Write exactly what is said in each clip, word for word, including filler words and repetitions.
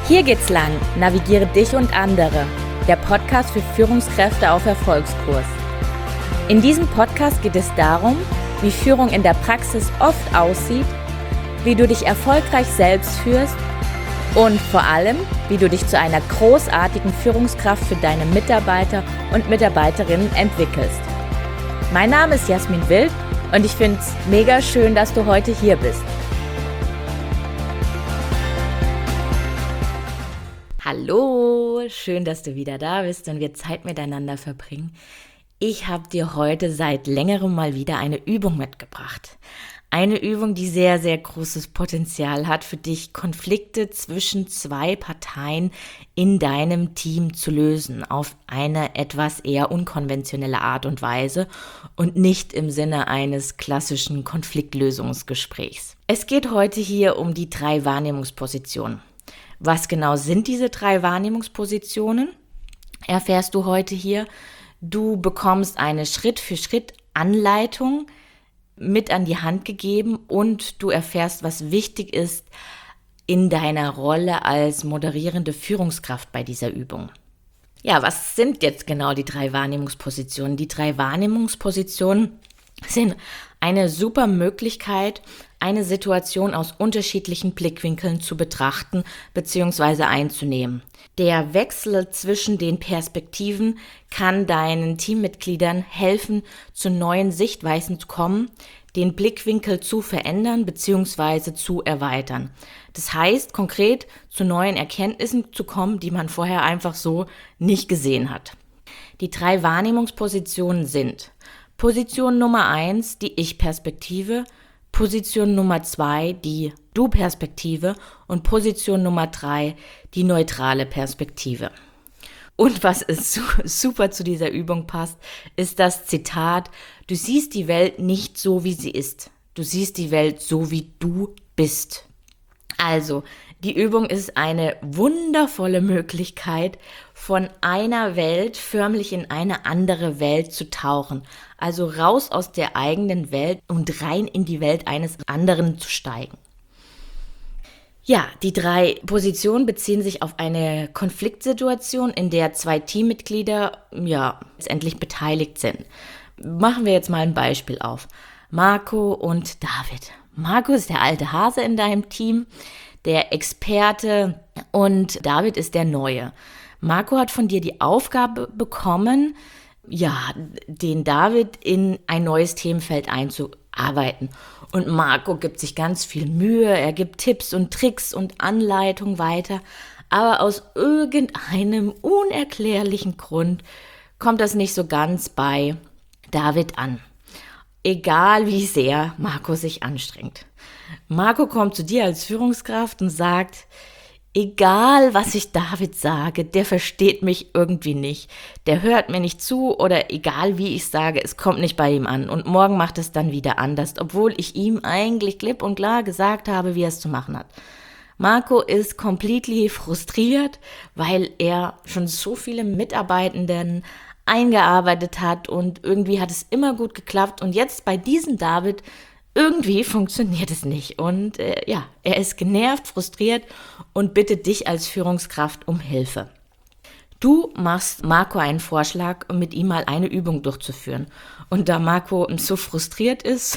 Hier geht's lang. Navigiere dich und andere. Der Podcast für Führungskräfte auf Erfolgskurs. In diesem Podcast geht es darum, wie Führung in der Praxis oft aussieht, wie du dich erfolgreich selbst führst und vor allem, wie du dich zu einer großartigen Führungskraft für deine Mitarbeiter und Mitarbeiterinnen entwickelst. Mein Name ist Jasmin Wild und ich finde es mega schön, dass du heute hier bist. Hallo, schön, dass du wieder da bist und wir Zeit miteinander verbringen. Ich habe dir heute seit längerem mal wieder eine Übung mitgebracht. Eine Übung, die sehr, sehr großes Potenzial hat für dich, Konflikte zwischen zwei Parteien in deinem Team zu lösen, auf eine etwas eher unkonventionelle Art und Weise und nicht im Sinne eines klassischen Konfliktlösungsgesprächs. Es geht heute hier um die drei Wahrnehmungspositionen. Was genau sind diese drei Wahrnehmungspositionen? Erfährst du heute hier. Du bekommst eine Schritt-für-Schritt-Anleitung mit an die Hand gegeben und du erfährst, was wichtig ist in deiner Rolle als moderierende Führungskraft bei dieser Übung. Ja, was sind jetzt genau die drei Wahrnehmungspositionen? Die drei Wahrnehmungspositionen sind eine super Möglichkeit, eine Situation aus unterschiedlichen Blickwinkeln zu betrachten bzw. einzunehmen. Der Wechsel zwischen den Perspektiven kann deinen Teammitgliedern helfen, zu neuen Sichtweisen zu kommen, den Blickwinkel zu verändern bzw. zu erweitern. Das heißt konkret, zu neuen Erkenntnissen zu kommen, die man vorher einfach so nicht gesehen hat. Die drei Wahrnehmungspositionen sind Position Nummer eins, die Ich-Perspektive, Position Nummer zwei, die Du-Perspektive und Position Nummer drei, die neutrale Perspektive. Und was ist super zu dieser Übung passt, ist das Zitat: Du siehst die Welt nicht so, wie sie ist. Du siehst die Welt so, wie du bist. Also, die Übung ist eine wundervolle Möglichkeit, von einer Welt förmlich in eine andere Welt zu tauchen. Also raus aus der eigenen Welt und rein in die Welt eines anderen zu steigen. Ja, die drei Positionen beziehen sich auf eine Konfliktsituation, in der zwei Teammitglieder ja letztendlich beteiligt sind. Machen wir jetzt mal ein Beispiel auf. Marco und David. Marco ist der alte Hase in deinem Team, der Experte, und David ist der Neue. Marco hat von dir die Aufgabe bekommen, ja, den David in ein neues Themenfeld einzuarbeiten. Und Marco gibt sich ganz viel Mühe, er gibt Tipps und Tricks und Anleitungen weiter, aber aus irgendeinem unerklärlichen Grund kommt das nicht so ganz bei David an. Egal wie sehr Marco sich anstrengt. Marco kommt zu dir als Führungskraft und sagt: Egal, was ich David sage, der versteht mich irgendwie nicht. Der hört mir nicht zu oder egal, wie ich sage, es kommt nicht bei ihm an. Und morgen macht es dann wieder anders, obwohl ich ihm eigentlich klipp und klar gesagt habe, wie er es zu machen hat. Marco ist completely frustriert, weil er schon so viele Mitarbeitenden eingearbeitet hat und irgendwie hat es immer gut geklappt. Und jetzt bei diesem David irgendwie funktioniert es nicht und äh, ja, er ist genervt, frustriert und bittet dich als Führungskraft um Hilfe. Du machst Marco einen Vorschlag, um mit ihm mal eine Übung durchzuführen. Und da Marco so frustriert ist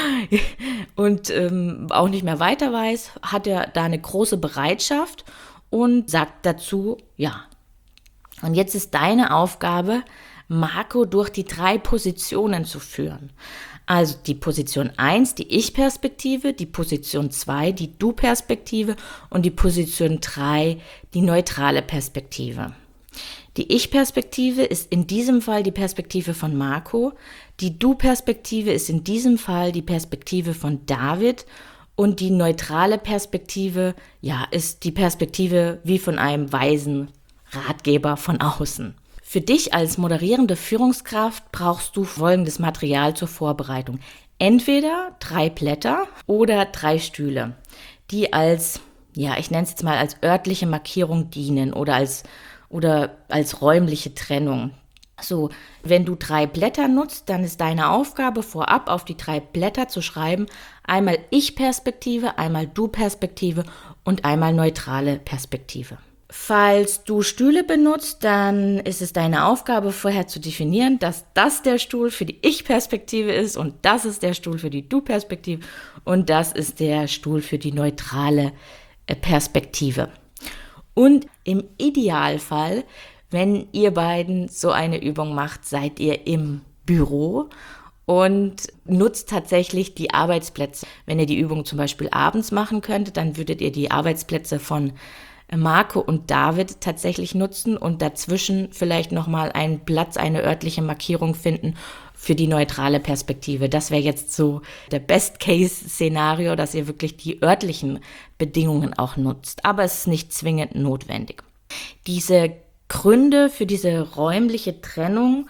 und ähm, auch nicht mehr weiter weiß, hat er da eine große Bereitschaft und sagt dazu ja. Und jetzt ist deine Aufgabe, Marco durch die drei Positionen zu führen. Also die Position eins, die Ich-Perspektive, die Position zwei, die Du-Perspektive und die Position drei, die neutrale Perspektive. Die Ich-Perspektive ist in diesem Fall die Perspektive von Marco, die Du-Perspektive ist in diesem Fall die Perspektive von David und die neutrale Perspektive, ja, ist die Perspektive wie von einem weisen Ratgeber von außen. Für dich als moderierende Führungskraft brauchst du folgendes Material zur Vorbereitung. Entweder drei Blätter oder drei Stühle, die als, ja, ich nenne es jetzt mal als örtliche Markierung dienen oder als, oder als räumliche Trennung. So, wenn du drei Blätter nutzt, dann ist deine Aufgabe vorab auf die drei Blätter zu schreiben, einmal Ich-Perspektive, einmal Du-Perspektive und einmal neutrale Perspektive. Falls du Stühle benutzt, dann ist es deine Aufgabe vorher zu definieren, dass das der Stuhl für die Ich-Perspektive ist und das ist der Stuhl für die Du-Perspektive und das ist der Stuhl für die neutrale Perspektive. Und im Idealfall, wenn ihr beiden so eine Übung macht, seid ihr im Büro und nutzt tatsächlich die Arbeitsplätze. Wenn ihr die Übung zum Beispiel abends machen könntet, dann würdet ihr die Arbeitsplätze von Marco und David tatsächlich nutzen und dazwischen vielleicht nochmal einen Platz, eine örtliche Markierung finden für die neutrale Perspektive. Das wäre jetzt so der Best-Case-Szenario, dass ihr wirklich die örtlichen Bedingungen auch nutzt. Aber es ist nicht zwingend notwendig. Diese Gründe für diese räumliche Trennung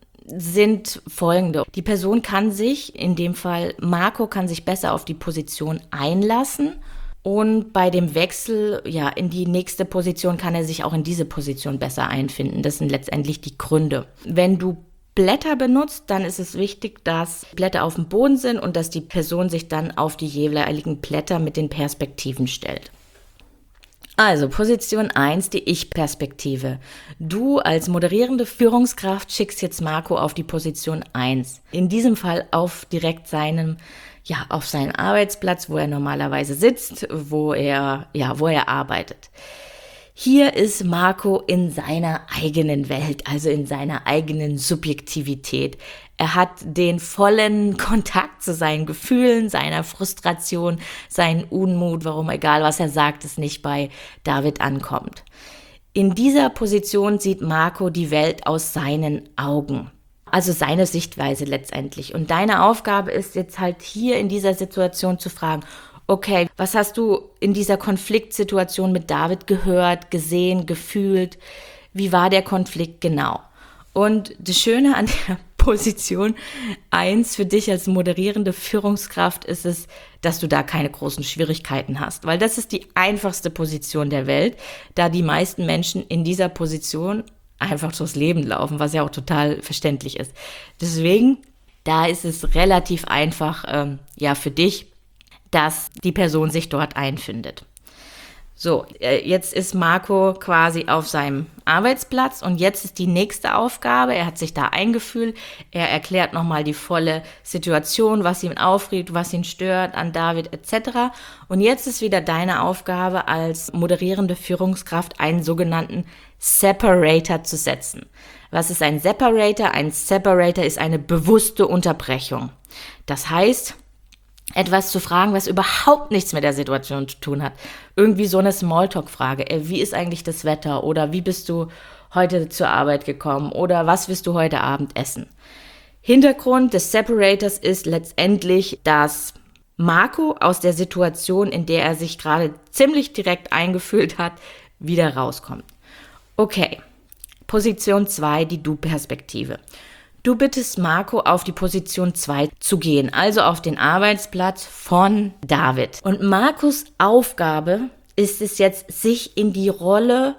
sind folgende. Die Person kann sich, in dem Fall Marco, kann sich besser auf die Position einlassen. Und bei dem Wechsel ja, in die nächste Position kann er sich auch in diese Position besser einfinden. Das sind letztendlich die Gründe. Wenn du Blätter benutzt, dann ist es wichtig, dass Blätter auf dem Boden sind und dass die Person sich dann auf die jeweiligen Blätter mit den Perspektiven stellt. Also Position eins, die Ich-Perspektive. Du als moderierende Führungskraft schickst jetzt Marco auf die Position eins. In diesem Fall auf direkt seinem ja, auf seinen Arbeitsplatz, wo er normalerweise sitzt, wo er, ja, wo er arbeitet. Hier ist Marco in seiner eigenen Welt, also in seiner eigenen Subjektivität. Er hat den vollen Kontakt zu seinen Gefühlen, seiner Frustration, seinen Unmut, warum, egal was er sagt, es nicht bei David ankommt. In dieser Position sieht Marco die Welt aus seinen Augen. Also seine Sichtweise letztendlich. Und deine Aufgabe ist jetzt halt hier in dieser Situation zu fragen, okay, was hast du in dieser Konfliktsituation mit David gehört, gesehen, gefühlt? Wie war der Konflikt genau? Und das Schöne an der Position eins für dich als moderierende Führungskraft ist es, dass du da keine großen Schwierigkeiten hast. Weil das ist die einfachste Position der Welt, da die meisten Menschen in dieser Position einfach durchs Leben laufen, was ja auch total verständlich ist. Deswegen, da ist es relativ einfach, ähm, ja, für dich, dass die Person sich dort einfindet. So, äh, jetzt ist Marco quasi auf seinem Arbeitsplatz und jetzt ist die nächste Aufgabe, er hat sich da eingefühlt, er erklärt nochmal die volle Situation, was ihn aufregt, was ihn stört an David et cetera. Und jetzt ist wieder deine Aufgabe als moderierende Führungskraft, einen sogenannten Separator zu setzen. Was ist ein Separator? Ein Separator ist eine bewusste Unterbrechung. Das heißt, etwas zu fragen, was überhaupt nichts mit der Situation zu tun hat. Irgendwie so eine Smalltalk-Frage. Wie ist eigentlich das Wetter? Oder wie bist du heute zur Arbeit gekommen? Oder was willst du heute Abend essen? Hintergrund des Separators ist letztendlich, dass Marco aus der Situation, in der er sich gerade ziemlich direkt eingefühlt hat, wieder rauskommt. Okay, Position zwei, die Du-Perspektive. Du bittest Marco, auf die Position zwei zu gehen, also auf den Arbeitsplatz von David. Und Marcos Aufgabe ist es jetzt, sich in die Rolle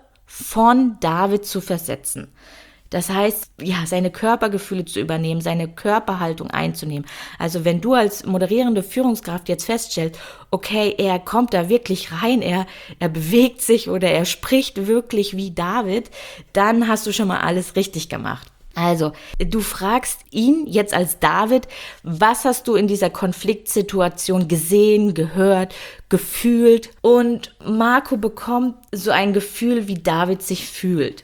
von David zu versetzen. Das heißt, ja, seine Körpergefühle zu übernehmen, seine Körperhaltung einzunehmen. Also wenn du als moderierende Führungskraft jetzt feststellst, okay, er kommt da wirklich rein, er, er bewegt sich oder er spricht wirklich wie David, dann hast du schon mal alles richtig gemacht. Also, du fragst ihn jetzt als David, was hast du in dieser Konfliktsituation gesehen, gehört, gefühlt? Und Marco bekommt so ein Gefühl, wie David sich fühlt.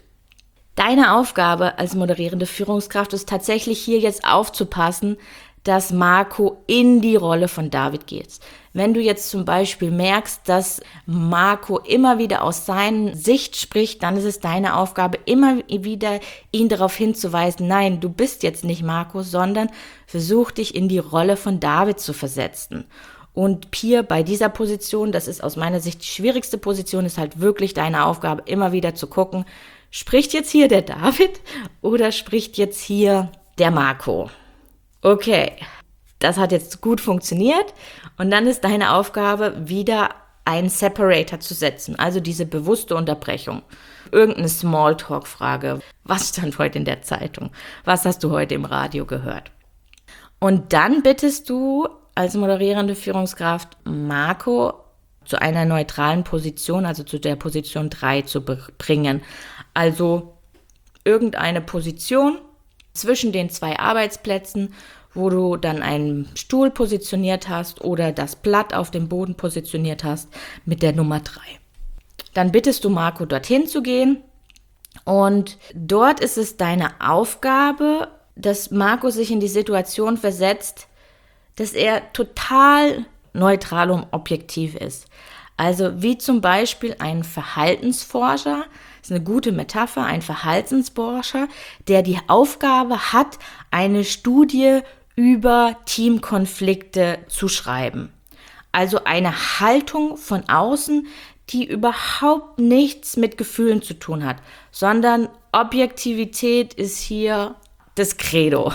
Deine Aufgabe als moderierende Führungskraft ist tatsächlich hier jetzt aufzupassen, dass Marco in die Rolle von David geht. Wenn du jetzt zum Beispiel merkst, dass Marco immer wieder aus seiner Sicht spricht, dann ist es deine Aufgabe, immer wieder ihn darauf hinzuweisen, nein, du bist jetzt nicht Marco, sondern versuch dich in die Rolle von David zu versetzen. Und hier bei dieser Position, das ist aus meiner Sicht die schwierigste Position, ist halt wirklich deine Aufgabe, immer wieder zu gucken, spricht jetzt hier der David oder spricht jetzt hier der Marco? Okay, das hat jetzt gut funktioniert und dann ist deine Aufgabe, wieder einen Separator zu setzen, also diese bewusste Unterbrechung. Irgendeine Smalltalk-Frage. Was stand heute in der Zeitung? Was hast du heute im Radio gehört? Und dann bittest du als moderierende Führungskraft Marco zu einer neutralen Position, also zu der Position drei zu bringen. Also irgendeine Position zwischen den zwei Arbeitsplätzen, wo du dann einen Stuhl positioniert hast oder das Blatt auf dem Boden positioniert hast mit der Nummer drei. Dann bittest du Marco, dorthin zu gehen und dort ist es deine Aufgabe, dass Marco sich in die Situation versetzt, dass er total neutral und objektiv ist. Also wie zum Beispiel ein Verhaltensforscher, das ist eine gute Metapher, ein Verhaltensforscher, der die Aufgabe hat, eine Studie über Teamkonflikte zu schreiben. Also eine Haltung von außen, die überhaupt nichts mit Gefühlen zu tun hat, sondern Objektivität ist hier das Credo.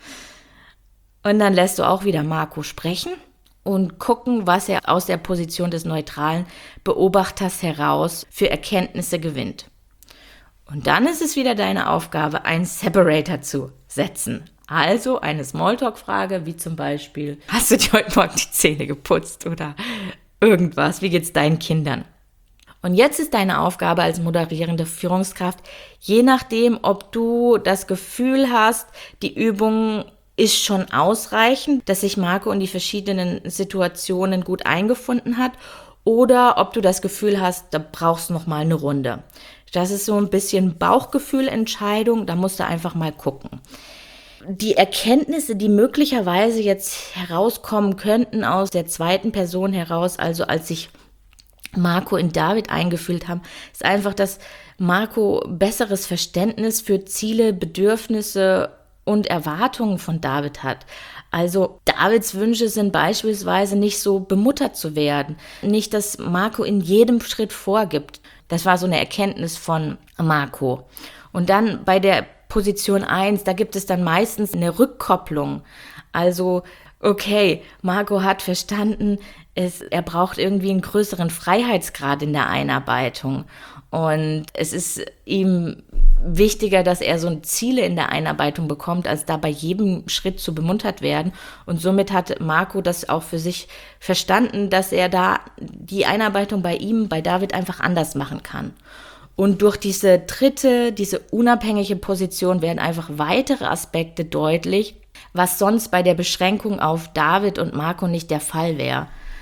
Und dann lässt du auch wieder Marco sprechen und gucken, was er aus der Position des neutralen Beobachters heraus für Erkenntnisse gewinnt. Und dann ist es wieder deine Aufgabe, einen Separator zu setzen. Also eine Smalltalk-Frage, wie zum Beispiel, hast du dir heute Morgen die Zähne geputzt oder irgendwas? Wie geht's deinen Kindern? Und jetzt ist deine Aufgabe als moderierende Führungskraft, je nachdem, ob du das Gefühl hast, die Übung ist schon ausreichend, dass sich Marco in die verschiedenen Situationen gut eingefunden hat, oder ob du das Gefühl hast, da brauchst du noch mal eine Runde. Das ist so ein bisschen Bauchgefühlentscheidung, da musst du einfach mal gucken. Die Erkenntnisse, die möglicherweise jetzt herauskommen könnten aus der zweiten Person heraus, also als sich Marco in David eingefühlt haben, ist einfach, dass Marco besseres Verständnis für Ziele, Bedürfnisse und Erwartungen von David hat. Also Davids Wünsche sind beispielsweise nicht so bemuttert zu werden, nicht, dass Marco in jedem Schritt vorgibt. Das war so eine Erkenntnis von Marco. Und dann bei der Position eins, da gibt es dann meistens eine Rückkopplung. Also okay, Marco hat verstanden, es, er braucht irgendwie einen größeren Freiheitsgrad in der Einarbeitung. Und es ist ihm wichtiger, dass er so Ziele in der Einarbeitung bekommt, als da bei jedem Schritt zu bemuttert werden. Und somit hat Marco das auch für sich verstanden, dass er da die Einarbeitung bei ihm, bei David einfach anders machen kann. Und durch diese dritte, diese unabhängige Position werden einfach weitere Aspekte deutlich, was sonst bei der Beschränkung auf David und Marco nicht der Fall wäre.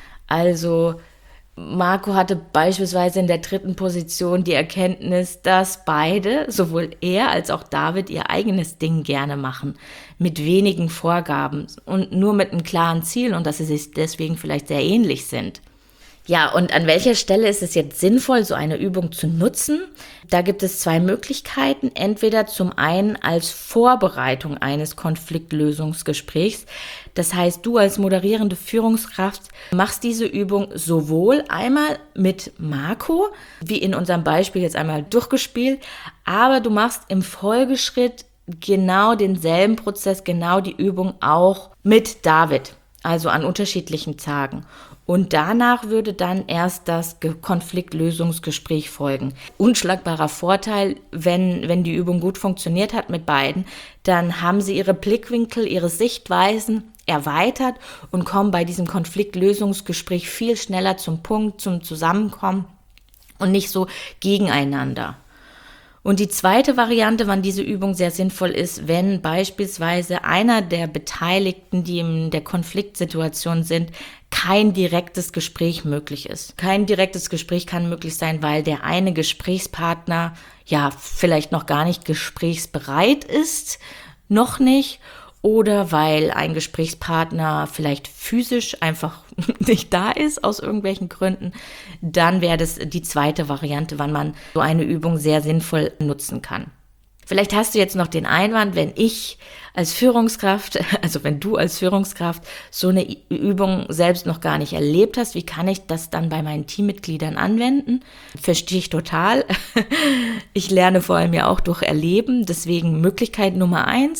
Also Marco hatte beispielsweise in der dritten Position die Erkenntnis, dass beide, sowohl er als auch David, ihr eigenes Ding gerne machen, mit wenigen Vorgaben und nur mit einem klaren Ziel und dass sie sich deswegen vielleicht sehr ähnlich sind. Ja, und an welcher Stelle ist es jetzt sinnvoll, so eine Übung zu nutzen? Da gibt es zwei Möglichkeiten. Entweder zum einen als Vorbereitung eines Konfliktlösungsgesprächs. Das heißt, du als moderierende Führungskraft machst diese Übung sowohl einmal mit Marco, wie in unserem Beispiel jetzt einmal durchgespielt, aber du machst im Folgeschritt genau denselben Prozess, genau die Übung auch mit David, also an unterschiedlichen Tagen. Und danach würde dann erst das Konfliktlösungsgespräch folgen. Unschlagbarer Vorteil, wenn, wenn die Übung gut funktioniert hat mit beiden, dann haben sie ihre Blickwinkel, ihre Sichtweisen erweitert und kommen bei diesem Konfliktlösungsgespräch viel schneller zum Punkt, zum Zusammenkommen und nicht so gegeneinander. Und die zweite Variante, wann diese Übung sehr sinnvoll ist, wenn beispielsweise einer der Beteiligten, die in der Konfliktsituation sind, kein direktes Gespräch möglich ist. Kein direktes Gespräch kann möglich sein, weil der eine Gesprächspartner ja vielleicht noch gar nicht gesprächsbereit ist, noch nicht, oder weil ein Gesprächspartner vielleicht physisch einfach nicht da ist, aus irgendwelchen Gründen, dann wäre das die zweite Variante, wann man so eine Übung sehr sinnvoll nutzen kann. Vielleicht hast du jetzt noch den Einwand, wenn ich als Führungskraft, also wenn du als Führungskraft so eine Übung selbst noch gar nicht erlebt hast, wie kann ich das dann bei meinen Teammitgliedern anwenden? Verstehe ich total. Ich lerne vor allem ja auch durch Erleben, deswegen Möglichkeit Nummer eins.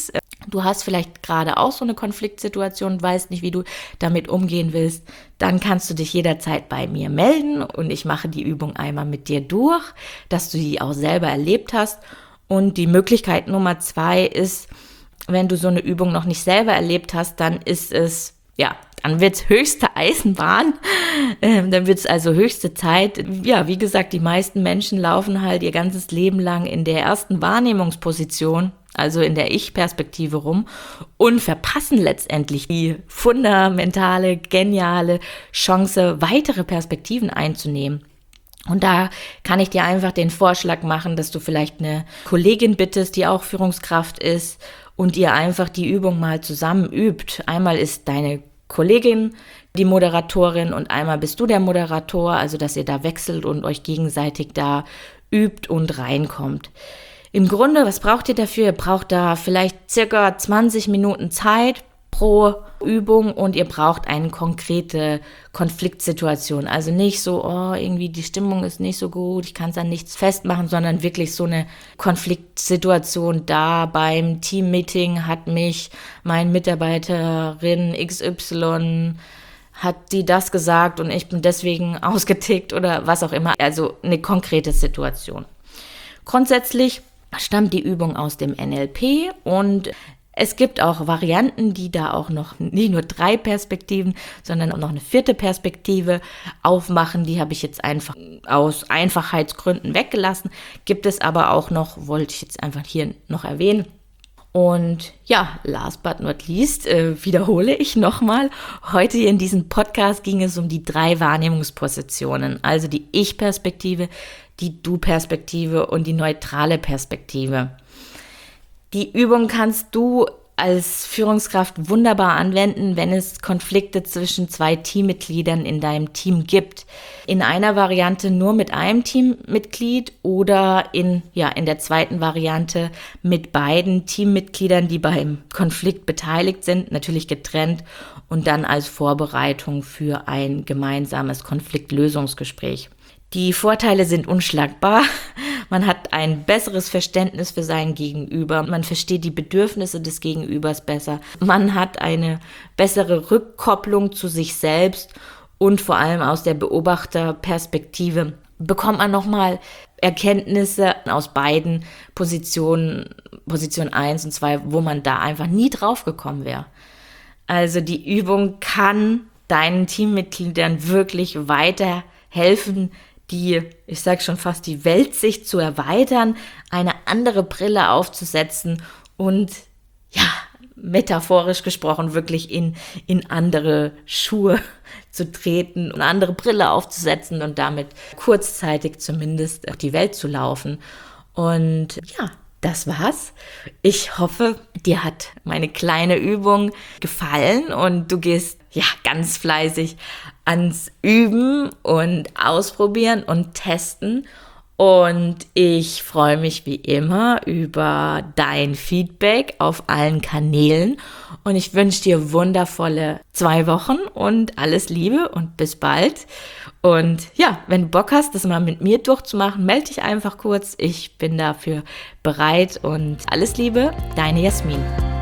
du hast vielleicht gerade auch so eine Konfliktsituation und weißt nicht, wie du damit umgehen willst, dann kannst du dich jederzeit bei mir melden und ich mache die Übung einmal mit dir durch, dass du die auch selber erlebt hast. Und die Möglichkeit Nummer zwei ist, wenn du so eine Übung noch nicht selber erlebt hast, dann ist es, ja, dann wird's höchste Eisenbahn, ähm, dann wird's also höchste Zeit. Ja, wie gesagt, die meisten Menschen laufen halt ihr ganzes Leben lang in der ersten Wahrnehmungsposition, also in der Ich-Perspektive rum und verpassen letztendlich die fundamentale, geniale Chance, weitere Perspektiven einzunehmen. Und da kann ich dir einfach den Vorschlag machen, dass du vielleicht eine Kollegin bittest, die auch Führungskraft ist und ihr einfach die Übung mal zusammen übt. Einmal ist deine Kollegin die Moderatorin und einmal bist du der Moderator, also dass ihr da wechselt und euch gegenseitig da übt und reinkommt. Im Grunde, was braucht ihr dafür? Ihr braucht da vielleicht circa zwanzig Minuten Zeit pro Übung und ihr braucht eine konkrete Konfliktsituation. Also nicht so, oh, irgendwie die Stimmung ist nicht so gut, ich kann es an nichts festmachen, sondern wirklich so eine Konfliktsituation. Da beim Teammeeting hat mich mein Mitarbeiterin X Y, hat die das gesagt und ich bin deswegen ausgetickt oder was auch immer. Also eine konkrete Situation. Grundsätzlich stammt die Übung aus dem N L P und es gibt auch Varianten, die da auch noch nicht nur drei Perspektiven, sondern auch noch eine vierte Perspektive aufmachen. Die habe ich jetzt einfach aus Einfachheitsgründen weggelassen. Gibt es aber auch noch, wollte ich jetzt einfach hier noch erwähnen. Und ja, last but not least, äh, wiederhole ich nochmal, heute in diesem Podcast ging es um die drei Wahrnehmungspositionen, also die Ich-Perspektive, die Du-Perspektive und die neutrale Perspektive. Die Übung kannst du als Führungskraft wunderbar anwenden, wenn es Konflikte zwischen zwei Teammitgliedern in deinem Team gibt. In einer Variante nur mit einem Teammitglied oder in, ja, in der zweiten Variante mit beiden Teammitgliedern, die beim Konflikt beteiligt sind, natürlich getrennt und dann als Vorbereitung für ein gemeinsames Konfliktlösungsgespräch. Die Vorteile sind unschlagbar. Man hat ein besseres Verständnis für sein Gegenüber. Man versteht die Bedürfnisse des Gegenübers besser. Man hat eine bessere Rückkopplung zu sich selbst und vor allem aus der Beobachterperspektive bekommt man nochmal Erkenntnisse aus beiden Positionen, Position eins und zwei, wo man da einfach nie drauf gekommen wäre. Also die Übung kann deinen Teammitgliedern wirklich weiterhelfen, die, ich sage schon fast, die Weltsicht zu erweitern, eine andere Brille aufzusetzen und, ja, metaphorisch gesprochen, wirklich in, in andere Schuhe zu treten, eine andere Brille aufzusetzen und damit kurzzeitig zumindest die Welt zu laufen. Und ja, das war's. Ich hoffe, dir hat meine kleine Übung gefallen und du gehst ja ganz fleißig ans Üben und Ausprobieren und Testen. Und ich freue mich wie immer über dein Feedback auf allen Kanälen. Und ich wünsche dir wundervolle zwei Wochen und alles Liebe und bis bald. Und ja, wenn du Bock hast, das mal mit mir durchzumachen, melde dich einfach kurz. Ich bin dafür bereit und alles Liebe, deine Jasmin.